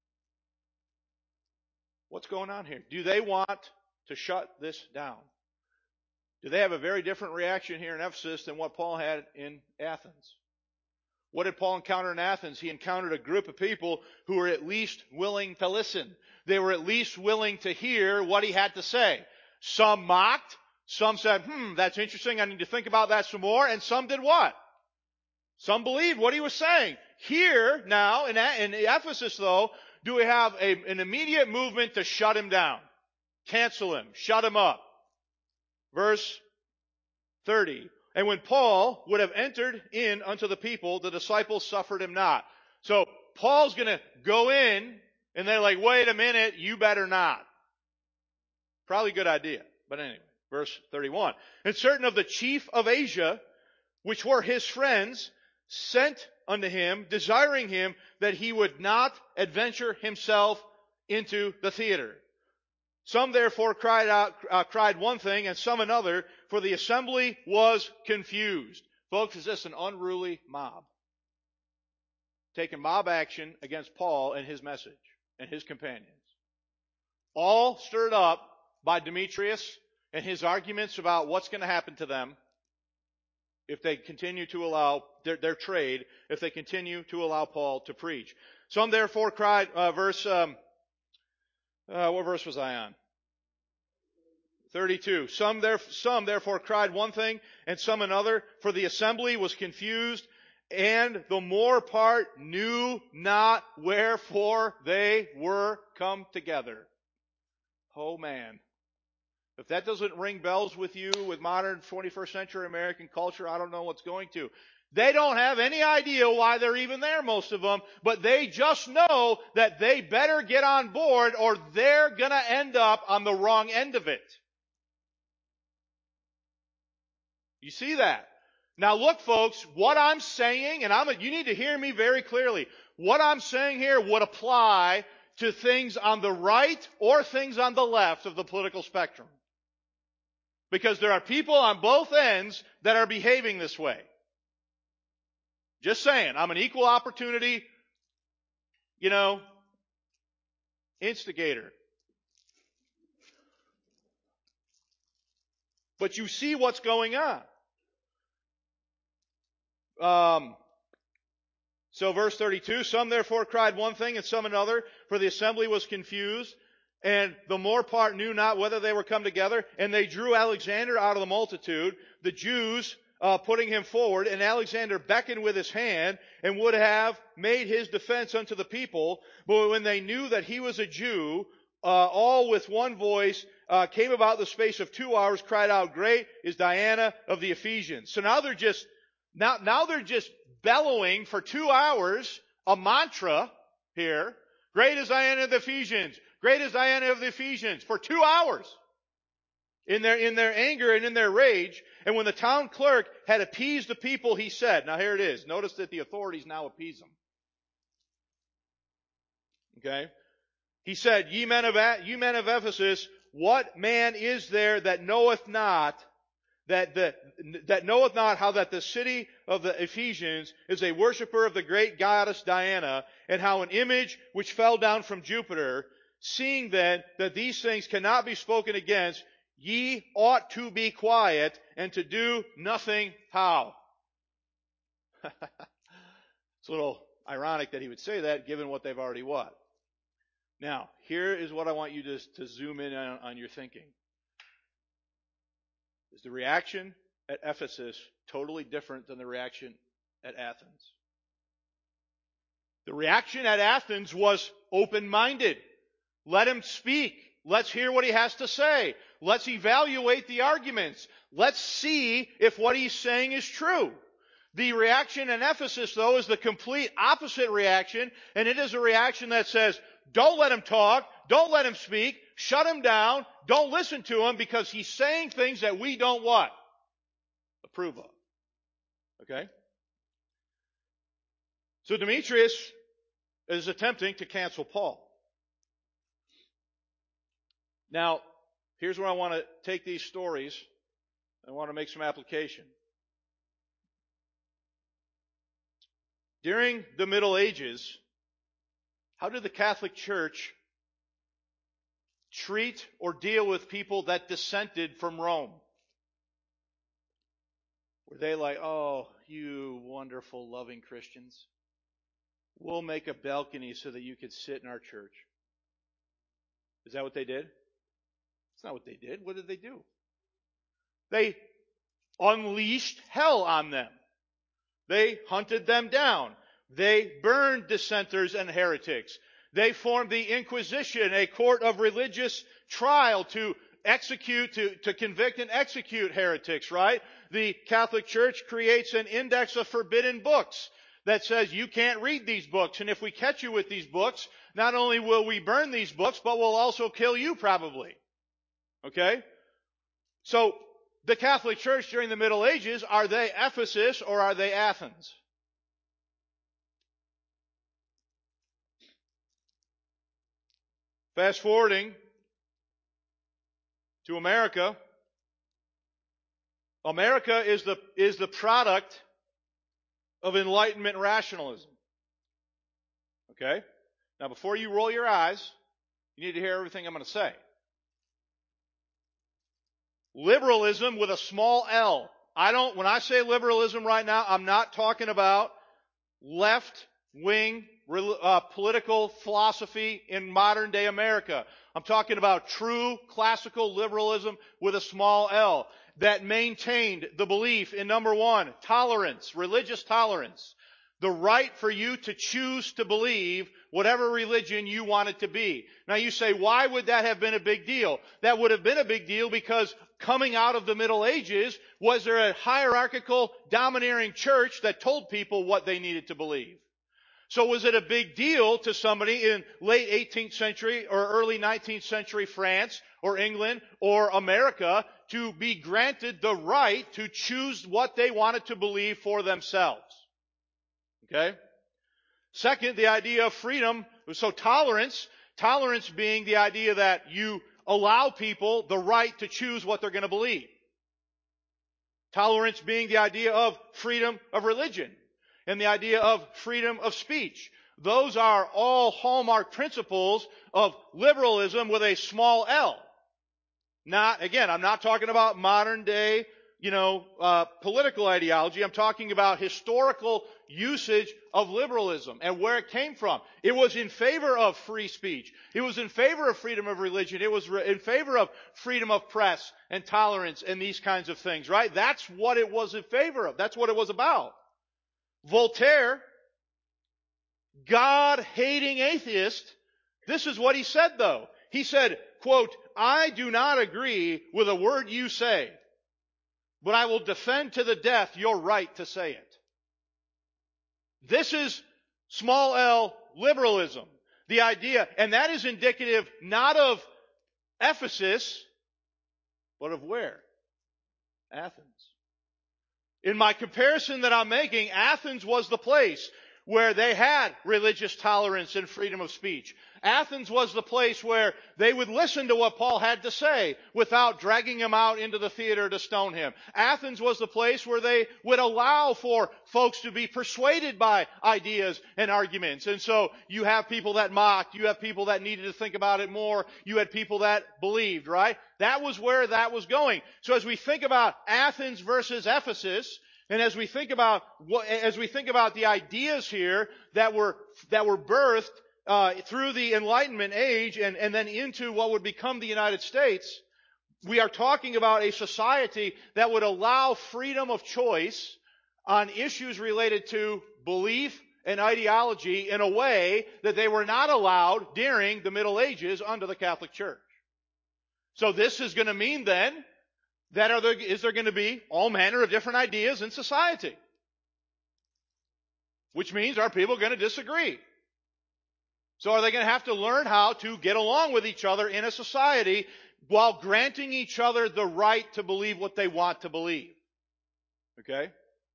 What's going on here? Do they want to shut this down? Do they have a very different reaction here in Ephesus than what Paul had in Athens? What did Paul encounter in Athens? He encountered a group of people who were at least willing to listen. They were at least willing to hear what he had to say. Some mocked. Some said, hmm, that's interesting. I need to think about that some more. And some did what? Some believed what he was saying. Here, now, in, in Ephesus, though, do we have a, an immediate movement to shut him down? Cancel him. Shut him up. Verse thirty. And when Paul would have entered in unto the people, the disciples suffered him not. So Paul's going to go in, and they're like, wait a minute, you better not. Probably a good idea. But anyway, verse thirty-one. And certain of the chief of Asia, which were his friends, sent unto him, desiring him that he would not adventure himself into the theater. Some therefore cried out, uh, cried one thing, and some another, for the assembly was confused. Folks, is this an unruly mob? Taking mob action against Paul and his message and his companions. All stirred up by Demetrius and his arguments about what's going to happen to them if they continue to allow their, their trade, if they continue to allow Paul to preach. Some therefore cried, uh, verse, um, uh, what verse was I on? thirty-two. Some, there, some therefore cried one thing, and some another, for the assembly was confused, and the more part knew not wherefore they were come together. Oh man. If that doesn't ring bells with you with modern twenty-first century American culture, I don't know what's going to. They don't have any idea why they're even there, most of them, but they just know that they better get on board or they're going to end up on the wrong end of it. You see that? Now look, folks, what I'm saying, and I'm a, you need to hear me very clearly. What I'm saying here would apply to things on the right or things on the left of the political spectrum. Because there are people on both ends that are behaving this way. Just saying, I'm an equal opportunity, you know, instigator. But you see what's going on. Um, so verse thirty-two, some therefore cried one thing and some another, for the assembly was confused, and the more part knew not whether they were come together, and they drew Alexander out of the multitude, the Jews uh, putting him forward, and Alexander beckoned with his hand, and would have made his defense unto the people, but when they knew that he was a Jew, uh, all with one voice uh, came about the space of two hours, cried out, great is Diana of the Ephesians. So now they're just Now, now they're just bellowing for two hours a mantra here. Great is Diana of the Ephesians. Great is Diana of the Ephesians. For two hours. In their, in their anger and in their rage. And when the town clerk had appeased the people, he said, now here it is. Notice that the authorities now appease them. Okay? He said, ye men of, ye men of Ephesus, what man is there that knoweth not That, the, that knoweth not how that the city of the Ephesians is a worshiper of the great goddess Diana, and how an image which fell down from Jupiter, seeing then that these things cannot be spoken against, ye ought to be quiet and to do nothing how? It's a little ironic that he would say that given what they've already what? Now, here is what I want you to, to zoom in on, on your thinking. Is the reaction at Ephesus totally different than the reaction at Athens? The reaction at Athens was open-minded. Let him speak. Let's hear what he has to say. Let's evaluate the arguments. Let's see if what he's saying is true. The reaction in Ephesus, though, is the complete opposite reaction, and it is a reaction that says, don't let him talk, don't let him speak, shut him down, don't listen to him because he's saying things that we don't what? Approve of. Okay? So Demetrius is attempting to cancel Paul. Now, here's where I want to take these stories. I want to make some application. During the Middle Ages, how did the Catholic Church treat or deal with people that dissented from Rome? Were they like, oh, you wonderful, loving Christians, we'll make a balcony so that you could sit in our church? Is that what they did? That's not what they did. What did they do? They unleashed hell on them. They hunted them down. They burned dissenters and heretics. They formed the Inquisition, a court of religious trial to execute, to, to convict and execute heretics, right? The Catholic Church creates an index of forbidden books that says you can't read these books. And if we catch you with these books, not only will we burn these books, but we'll also kill you probably. Okay? So, the Catholic Church during the Middle Ages, are they Ephesus or are they Athens? Fast forwarding to America. America is the, is the product of Enlightenment rationalism. Okay? Now before you roll your eyes, you need to hear everything I'm going to say. Liberalism with a small L. I don't, when I say liberalism right now, I'm not talking about left-wing uh, political philosophy in modern day America. I'm talking about true classical liberalism with a small L that maintained the belief in, number one, tolerance, religious tolerance. The right for you to choose to believe whatever religion you want it to be. Now you say, why would that have been a big deal? That would have been a big deal because coming out of the Middle Ages, was there a hierarchical, domineering church that told people what they needed to believe? So was it a big deal to somebody in late eighteenth century or early nineteenth century France or England or America to be granted the right to choose what they wanted to believe for themselves? Okay? Second, the idea of freedom. So tolerance, tolerance being the idea that you allow people the right to choose what they're going to believe. Tolerance being the idea of freedom of religion and the idea of freedom of speech. Those are all hallmark principles of liberalism with a small L. Not, again, I'm not talking about modern day, you know, uh, political ideology. I'm talking about historical usage of liberalism and where it came from. It was in favor of free speech. It was in favor of freedom of religion. It was re- in favor of freedom of press and tolerance and these kinds of things, right? That's what it was in favor of. That's what it was about. Voltaire, God-hating atheist, this is what he said, though. He said, quote, "I do not agree with a word you say, but I will defend to the death your right to say it." This is small L liberalism. The idea, and that is indicative not of Ephesus, but of where? Athens. In my comparison that I'm making, Athens was the place where they had religious tolerance and freedom of speech. Athens was the place where they would listen to what Paul had to say without dragging him out into the theater to stone him. Athens was the place where they would allow for folks to be persuaded by ideas and arguments. And so you have people that mocked, you have people that needed to think about it more, you had people that believed, right? That was where that was going. So as we think about Athens versus Ephesus, and as we think about what, as we think about the ideas here that were that were birthed uh, through the Enlightenment age and, and then into what would become the United States, we are talking about a society that would allow freedom of choice on issues related to belief and ideology in a way that they were not allowed during the Middle Ages under the Catholic Church. So this is going to mean then that are there, is there going to be all manner of different ideas in society? Which means are people going to disagree? So are they going to have to learn how to get along with each other in a society while granting each other the right to believe what they want to believe? Okay?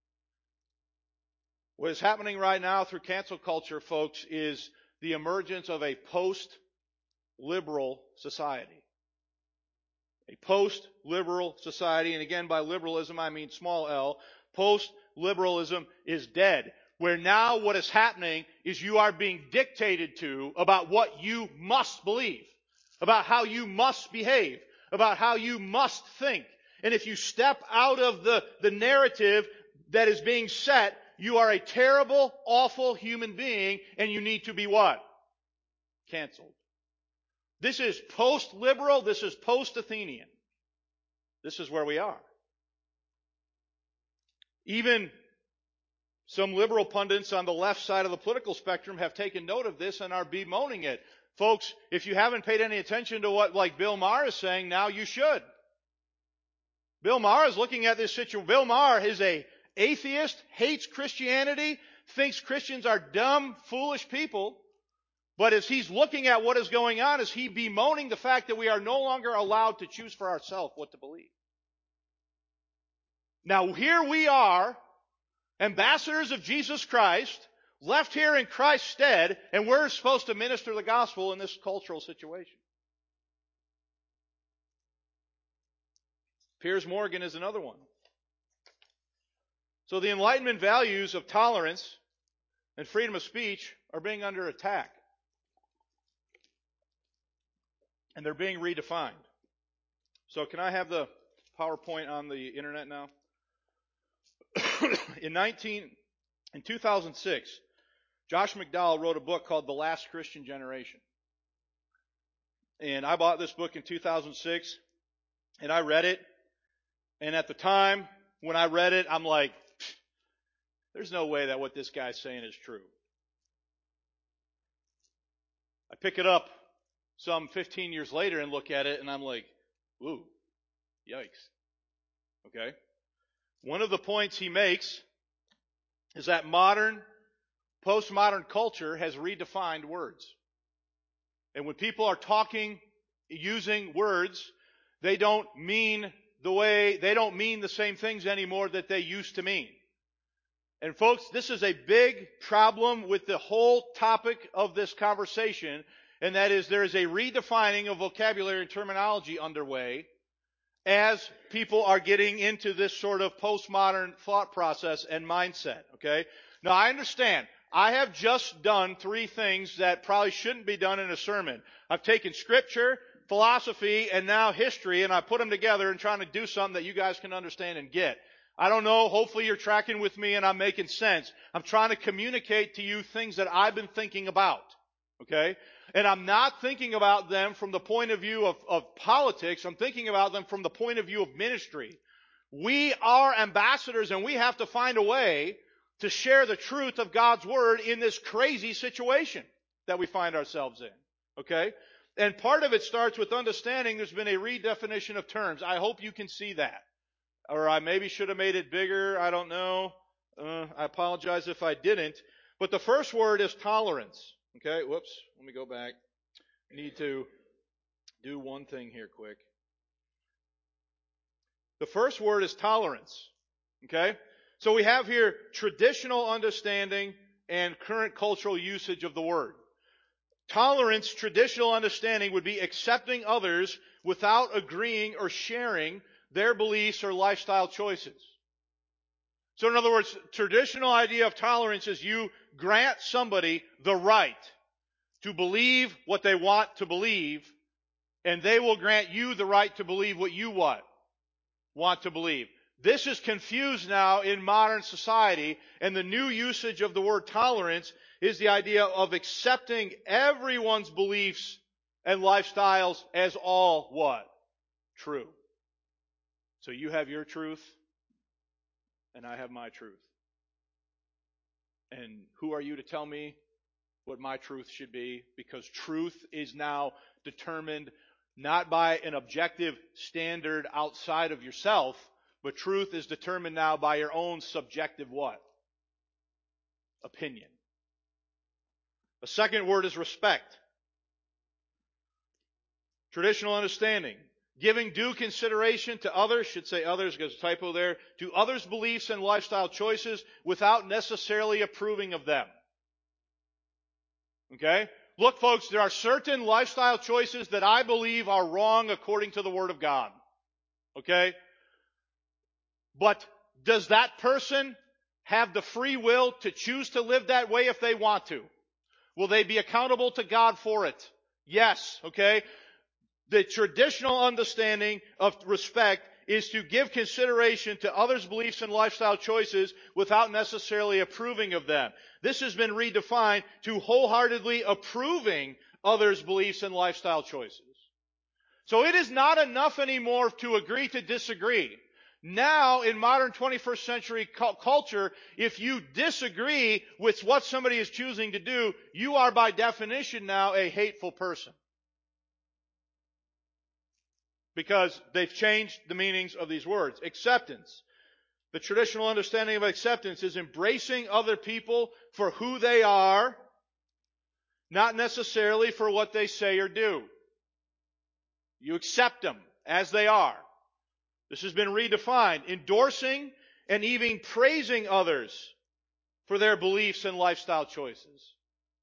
What is happening right now through cancel culture, folks, is the emergence of a post-liberal society. A post-liberal society, and again by liberalism I mean small l, post-liberalism is dead. Where now what is happening is you are being dictated to about what you must believe, about how you must behave, about how you must think. And if you step out of the, the narrative that is being set, you are a terrible, awful human being, and you need to be what? Canceled. This is post-liberal, this is post-Athenian. This is where we are. Even some liberal pundits on the left side of the political spectrum have taken note of this and are bemoaning it. Folks, if you haven't paid any attention to what like Bill Maher is saying, now you should. Bill Maher is looking at this situation. Bill Maher is a atheist, hates Christianity, thinks Christians are dumb, foolish people. But as he's looking at what is going on, is he bemoaning the fact that we are no longer allowed to choose for ourselves what to believe. Now here we are, ambassadors of Jesus Christ, left here in Christ's stead, and we're supposed to minister the gospel in this cultural situation. Piers Morgan is another one. So the Enlightenment values of tolerance and freedom of speech are being under attack. And they're being redefined. So can I have the PowerPoint on the internet now? in nineteen in two thousand six, Josh McDowell wrote a book called The Last Christian Generation. And I bought this book in two thousand six, and I read it. And at the time, when I read it, I'm like, there's no way that what this guy's saying is true. I pick it up some fifteen years later and look at it, and I'm like, ooh, yikes. Okay? One of the points he makes is that modern, postmodern culture has redefined words. And when people are talking, using words, they don't mean the way, they don't mean the same things anymore that they used to mean. And folks, this is a big problem with the whole topic of this conversation, and that is there is a redefining of vocabulary and terminology underway as people are getting into this sort of postmodern thought process and mindset, okay? Now, I understand. I have just done three things that probably shouldn't be done in a sermon. I've taken Scripture, philosophy, and now history, and I put them together and trying to do something that you guys can understand and get. I don't know, hopefully you're tracking with me and I'm making sense. I'm trying to communicate to you things that I've been thinking about. Okay? And I'm not thinking about them from the point of view of, of politics. I'm thinking about them from the point of view of ministry. We are ambassadors and we have to find a way to share the truth of God's Word in this crazy situation that we find ourselves in. Okay? And part of it starts with understanding there's been a redefinition of terms. I hope you can see that. Or I maybe should have made it bigger. I don't know. Uh, I apologize if I didn't. But the first word is tolerance. Okay? Whoops. Let me go back. I need to do one thing here quick. The first word is tolerance. Okay? So we have here traditional understanding and current cultural usage of the word. Tolerance, traditional understanding, would be accepting others without agreeing or sharing their beliefs or lifestyle choices. So in other words, traditional idea of tolerance is you grant somebody the right to believe what they want to believe, and they will grant you the right to believe what you what? Want to believe. This is confused now in modern society, and the new usage of the word tolerance is the idea of accepting everyone's beliefs and lifestyles as all what? True. So you have your truth, and I have my truth. And who are you to tell me what my truth should be? Because truth is now determined not by an objective standard outside of yourself, but truth is determined now by your own subjective what? Opinion. The second word is respect. Traditional understanding. Giving due consideration to others, should say others because a typo there, to others' beliefs and lifestyle choices without necessarily approving of them. Okay? Look, folks, there are certain lifestyle choices that I believe are wrong according to the Word of God. Okay? But does that person have the free will to choose to live that way if they want to? Will they be accountable to God for it? Yes, okay? The traditional understanding of respect is to give consideration to others' beliefs and lifestyle choices without necessarily approving of them. This has been redefined to wholeheartedly approving others' beliefs and lifestyle choices. So it is not enough anymore to agree to disagree. Now, in modern twenty-first century culture, if you disagree with what somebody is choosing to do, you are by definition now a hateful person. Because they've changed the meanings of these words. Acceptance. The traditional understanding of acceptance is embracing other people for who they are, not necessarily for what they say or do. You accept them as they are. This has been redefined. Endorsing and even praising others for their beliefs and lifestyle choices.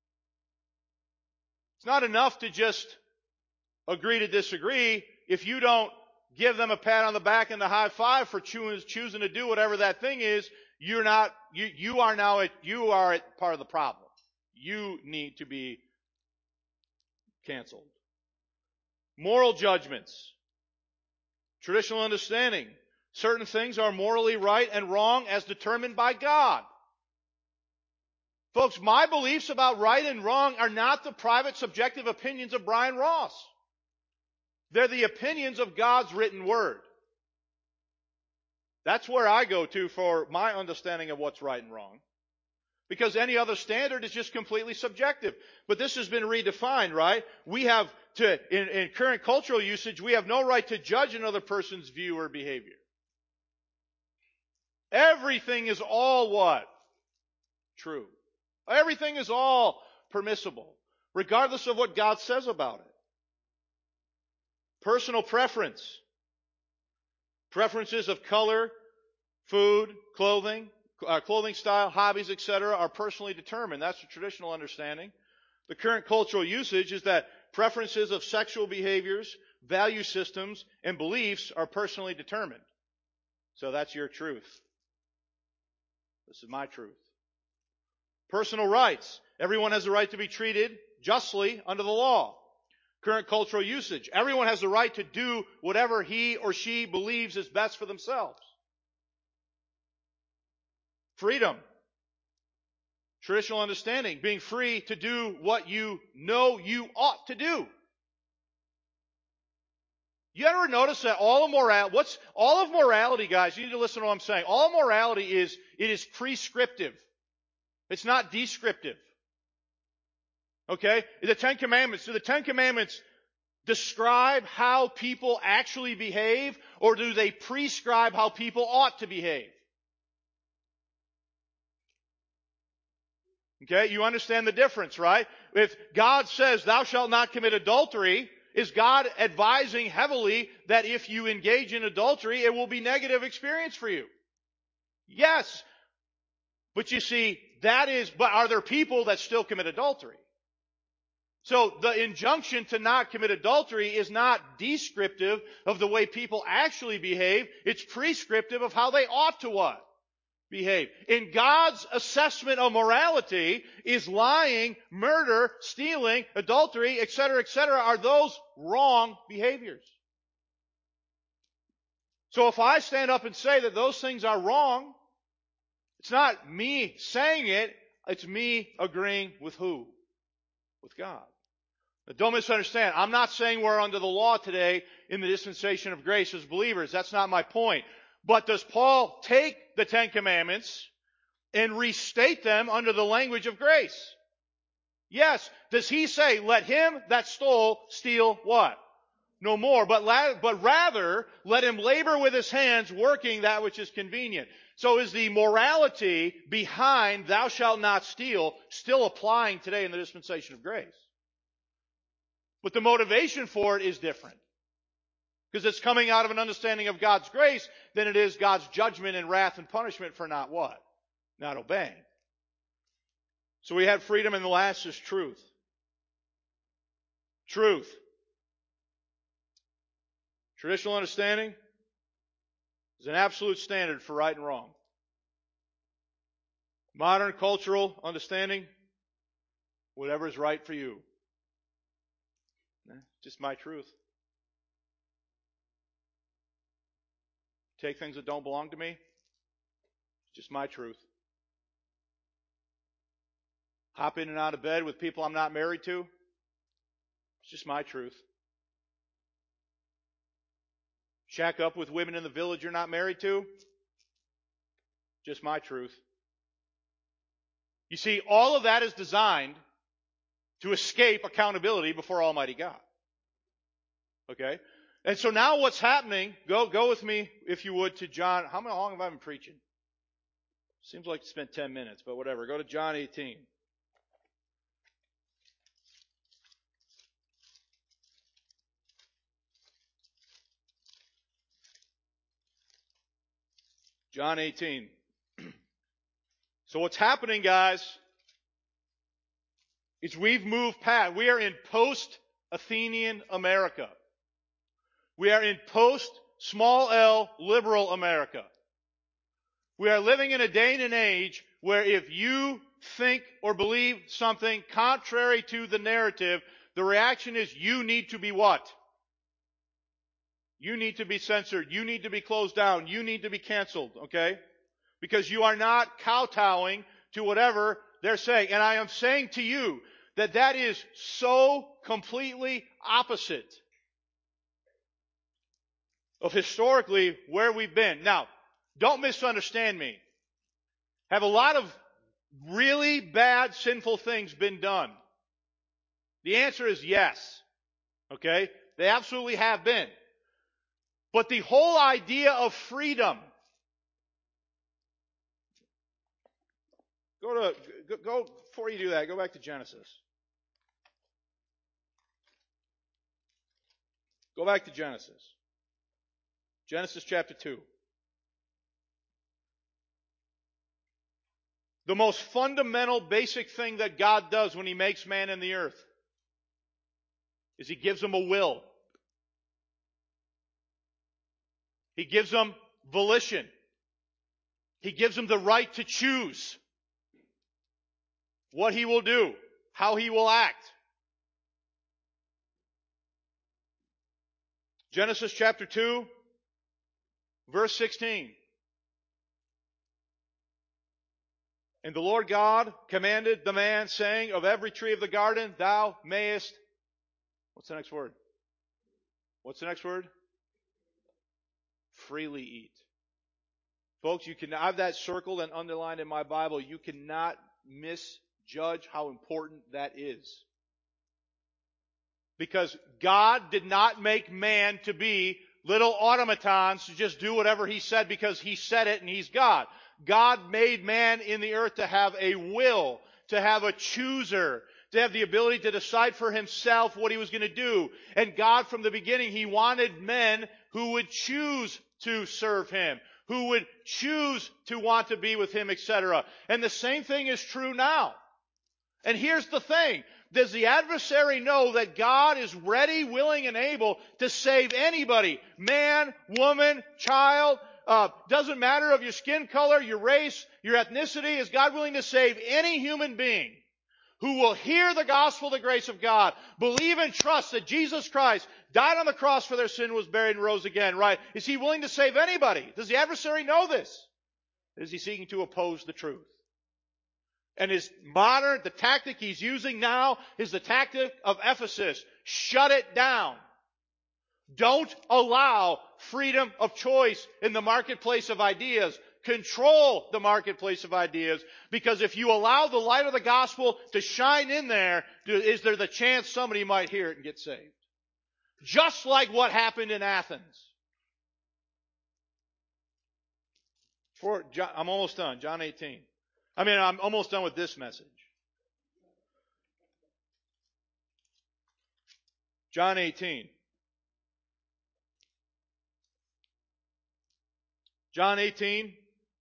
It's not enough to just agree to disagree if you don't give them a pat on the back and a high five for choosing to do whatever that thing is. You're not, you, you are now, a, you are a part of the problem. You need to be canceled. Moral judgments. Traditional understanding. Certain things are morally right and wrong as determined by God. Folks, my beliefs about right and wrong are not the private subjective opinions of Brian Ross. They're the opinions of God's written word. That's where I go to for my understanding of what's right and wrong. Because any other standard is just completely subjective. But this has been redefined, right? We have to, in, in current cultural usage, we have no right to judge another person's view or behavior. Everything is all what? True. Everything is all permissible, regardless of what God says about it. Personal preference. Preferences of color, food, clothing, uh, clothing style, hobbies, et cetera are personally determined. That's the traditional understanding. The current cultural usage is that preferences of sexual behaviors, value systems, and beliefs are personally determined. So that's your truth. This is my truth. Personal rights. Everyone has the right to be treated justly under the law. Current cultural usage. Everyone has the right to do whatever he or she believes is best for themselves. Freedom. Traditional understanding. Being free to do what you know you ought to do. You ever notice that all of morality, what's, all of morality, guys, you need to listen to what I'm saying. All of morality is, it is prescriptive. It's not descriptive. Okay? The Ten Commandments, do the Ten Commandments describe how people actually behave, or do they prescribe how people ought to behave? Okay? You understand the difference, right? If God says, thou shalt not commit adultery, is God advising heavily that if you engage in adultery, it will be negative experience for you? Yes. But you see, that is, but are there people that still commit adultery? So the injunction to not commit adultery is not descriptive of the way people actually behave. It's prescriptive of how they ought to what? Behave. In God's assessment of morality, is lying, murder, stealing, adultery, et cetera, et cetera, are those wrong behaviors? So if I stand up and say that those things are wrong, it's not me saying it, it's me agreeing with who? With God. Now, don't misunderstand. I'm not saying we're under the law today in the dispensation of grace as believers. That's not my point. But does Paul take the Ten Commandments and restate them under the language of grace? Yes. Does he say, let him that stole steal what? No more. But, la- but rather, let him labor with his hands, working that which is convenient. So is the morality behind thou shalt not steal still applying today in the dispensation of grace? But the motivation for it is different. Because it's coming out of an understanding of God's grace than it is God's judgment and wrath and punishment for not what? Not obeying. So we have freedom, and the last is truth. Truth. Traditional understanding is an absolute standard for right and wrong. Modern cultural understanding, whatever is right for you. Just my truth. Take things that don't belong to me, it's just my truth. Hop in and out of bed with people I'm not married to, it's just my truth. Shack up with women in the village you're not married to, just my truth. You see, all of that is designed to escape accountability before Almighty God. Okay? And so now what's happening, go go with me, if you would, to John. How long have I been preaching? Seems like it's been ten minutes, but whatever. Go to John eighteen. John eighteen. So what's happening, guys, is we've moved past. We are in post-Athenian America. We are in post-small L liberal America. We are living in a day and an age where if you think or believe something contrary to the narrative, the reaction is you need to be what? You need to be censored. You need to be closed down. You need to be canceled, okay? Because you are not kowtowing to whatever they're saying. And I am saying to you that that is so completely opposite of historically where we've been. Now, don't misunderstand me. Have a lot of really bad, sinful things been done? The answer is yes. Okay? They absolutely have been. But the whole idea of freedom. Go to, go, go, before you do that, go back to Genesis. Go back to Genesis. Genesis chapter two. The most fundamental, basic thing that God does when He makes man in the earth is He gives him a will. He gives him volition. He gives him the right to choose. what he will do, how he will act. Genesis chapter two, verse sixteen. And the Lord God commanded the man, saying, of every tree of the garden thou mayest, what's the next word? What's the next word? Freely eat. Folks, you can I have that circled and underlined in my Bible. You cannot misjudge how important that is. Because God did not make man to be little automatons to just do whatever he said because he said it and he's God. God made man in the earth to have a will, to have a chooser, to have the ability to decide for himself what he was going to do. And God, from the beginning, he wanted men who would choose to serve him, who would choose to want to be with him, et cetera. And the same thing is true now. And here's the thing. Does the adversary know that God is ready, willing, and able to save anybody? Man, woman, child, uh, doesn't matter of your skin color, your race, your ethnicity. Is God willing to save any human being who will hear the gospel, the grace of God, believe and trust that Jesus Christ died on the cross for their sin, was buried, and rose again, right? Is he willing to save anybody? Does the adversary know this? Is he seeking to oppose the truth? And his modern, the tactic he's using now is the tactic of Ephesus. Shut it down. Don't allow freedom of choice in the marketplace of ideas. Control the marketplace of ideas. Because if you allow the light of the gospel to shine in there, is there the chance somebody might hear it and get saved? Just like what happened in Athens. For, I'm almost done. John eighteen. I mean, I'm almost done with this message. John eighteen. John eighteen.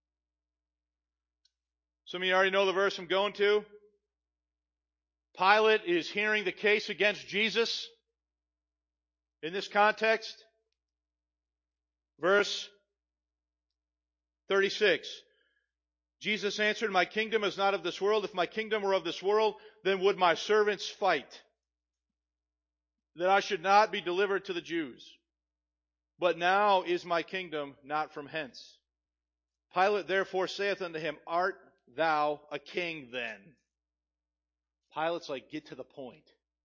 Some of you already know the verse I'm going to. Pilate is hearing the case against Jesus in this context. Verse thirty-six. Jesus answered, my kingdom is not of this world. If my kingdom were of this world, then would my servants fight, that I should not be delivered to the Jews. But now is my kingdom not from hence. Pilate therefore saith unto him, art thou a king then? Pilate's like, get to the point.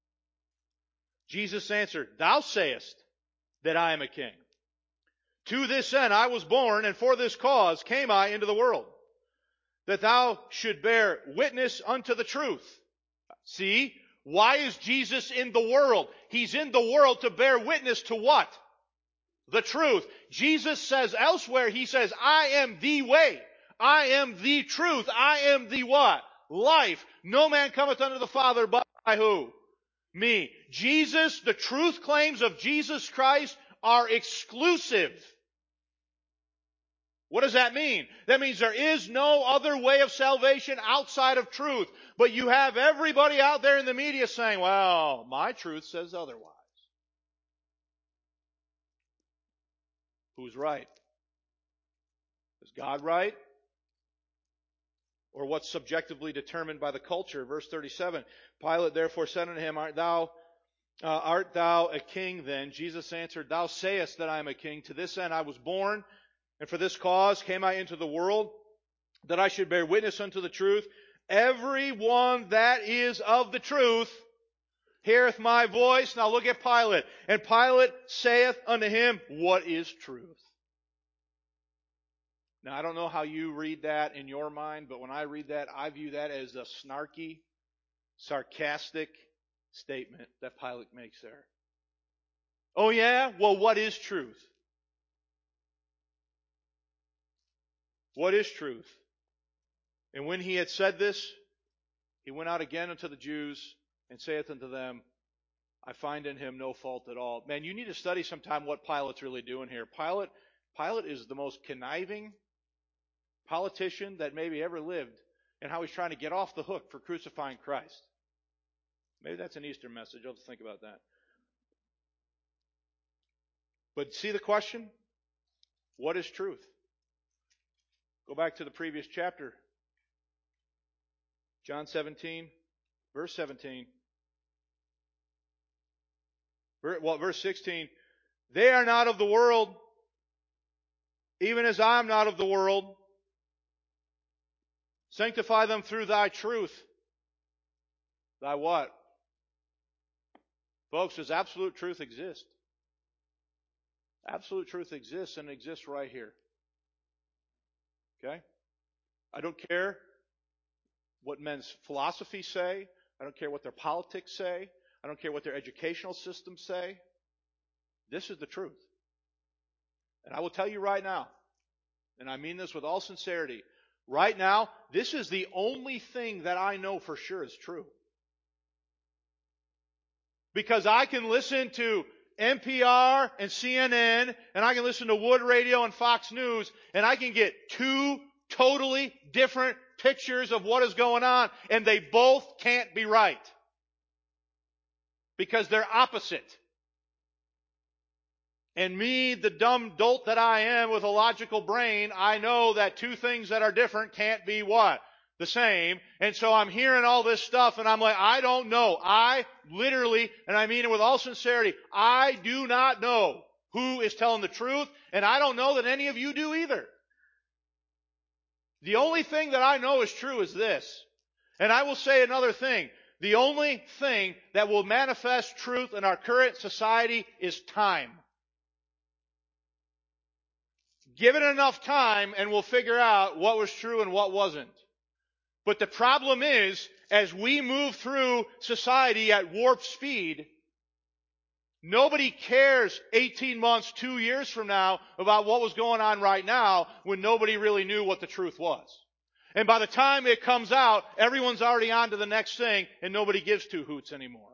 Jesus answered, thou sayest that I am a king. To this end I was born, and for this cause came I into the world, that thou should bear witness unto the truth. See, why is Jesus in the world? He's in the world to bear witness to what? The truth. Jesus says elsewhere, he says, I am the way. I am the truth. I am the what? Life. No man cometh unto the Father but by who? Me. Jesus, the truth claims of Jesus Christ are exclusive. What does that mean? That means there is no other way of salvation outside of truth. But you have everybody out there in the media saying, well, my truth says otherwise. Who's right? Is God right? Or what's subjectively determined by the culture? Verse thirty-seven. Pilate therefore said unto him, Art thou, uh, art thou a king then? Jesus answered, thou sayest that I am a king. To this end I was born, and for this cause came I into the world, that I should bear witness unto the truth. Every one that is of the truth heareth my voice. Now look at Pilate. And Pilate saith unto him, what is truth? Now I don't know how you read that in your mind, but when I read that, I view that as a snarky, sarcastic statement that Pilate makes there. Oh yeah? Well, what is truth? What is truth? And when he had said this, he went out again unto the Jews and saith unto them, I find in him no fault at all. Man, you need to study sometime what Pilate's really doing here. Pilate, Pilate is the most conniving politician that maybe ever lived, and how he's trying to get off the hook for crucifying Christ. Maybe that's an Easter message. I'll have to think about that. But see the question? What is truth? Go back to the previous chapter. John seventeen, verse seventeen. Well, verse sixteen. They are not of the world, even as I am not of the world. Sanctify them through thy truth. Thy what? Folks, does absolute truth exist? Absolute truth exists, and it exists right here. Okay? I don't care what men's philosophies say. I don't care what their politics say. I don't care what their educational systems say. This is the truth. And I will tell you right now, and I mean this with all sincerity, right now, this is the only thing that I know for sure is true. Because I can listen to N P R and C N N, and I can listen to Wood Radio and Fox News, and I can get two totally different pictures of what is going on, and they both can't be right. Because they're opposite. And me, the dumb dolt that I am with a logical brain, I know that two things that are different can't be what? The same. And so I'm hearing all this stuff and I'm like, I don't know. I literally, and I mean it with all sincerity, I do not know who is telling the truth, and I don't know that any of you do either. The only thing that I know is true is this. And I will say another thing. The only thing that will manifest truth in our current society is time. Give it enough time and we'll figure out what was true and what wasn't. But the problem is, as we move through society at warp speed, nobody cares eighteen months, two years from now about what was going on right now when nobody really knew what the truth was. And by the time it comes out, everyone's already on to the next thing and nobody gives two hoots anymore.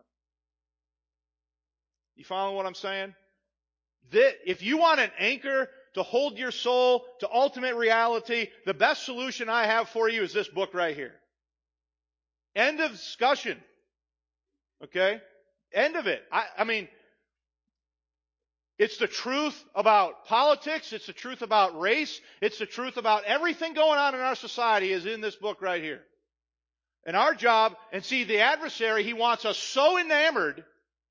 You follow what I'm saying? This, if you want an anchor to hold your soul to ultimate reality, the best solution I have for you is this book right here. End of discussion. Okay? End of it. I, I mean, it's the truth about politics. It's the truth about race. It's the truth about everything going on in our society is in this book right here. And our job, and see, the adversary, he wants us so enamored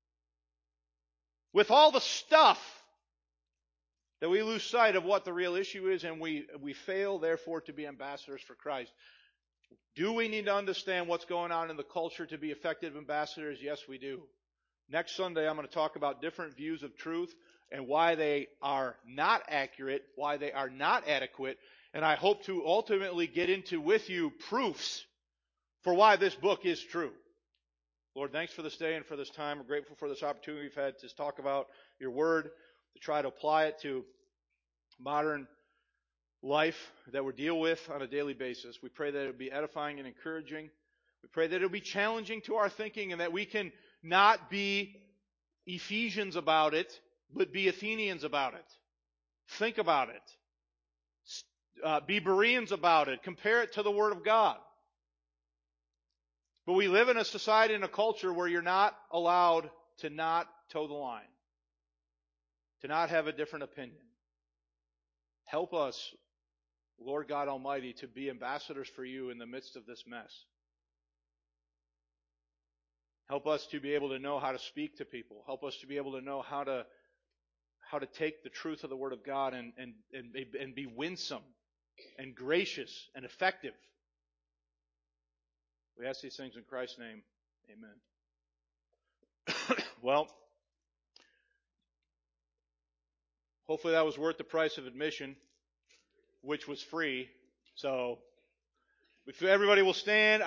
with all the stuff that we lose sight of what the real issue is, and we, we fail, therefore, to be ambassadors for Christ. Do we need to understand what's going on in the culture to be effective ambassadors? Yes, we do. Next Sunday, I'm going to talk about different views of truth and why they are not accurate, why they are not adequate, and I hope to ultimately get into with you proofs for why this book is true. Lord, thanks for this day and for this time. We're grateful for this opportunity we've had to talk about your word, to try to apply it to modern life that we deal with on a daily basis. We pray that it will be edifying and encouraging. We pray that it will be challenging to our thinking and that we can not be Ephesians about it, but be Athenians about it. Think about it. Uh, be Bereans about it. Compare it to the Word of God. But we live in a society and a culture where you're not allowed to not toe the line, to not have a different opinion. Help us, Lord God Almighty, to be ambassadors for you in the midst of this mess. Help us to be able to know how to speak to people. Help us to be able to know how to how to take the truth of the Word of God and, and, and, and be winsome and gracious and effective. We ask these things in Christ's name. Amen. Well, hopefully that was worth the price of admission, which was free. So, if everybody will stand.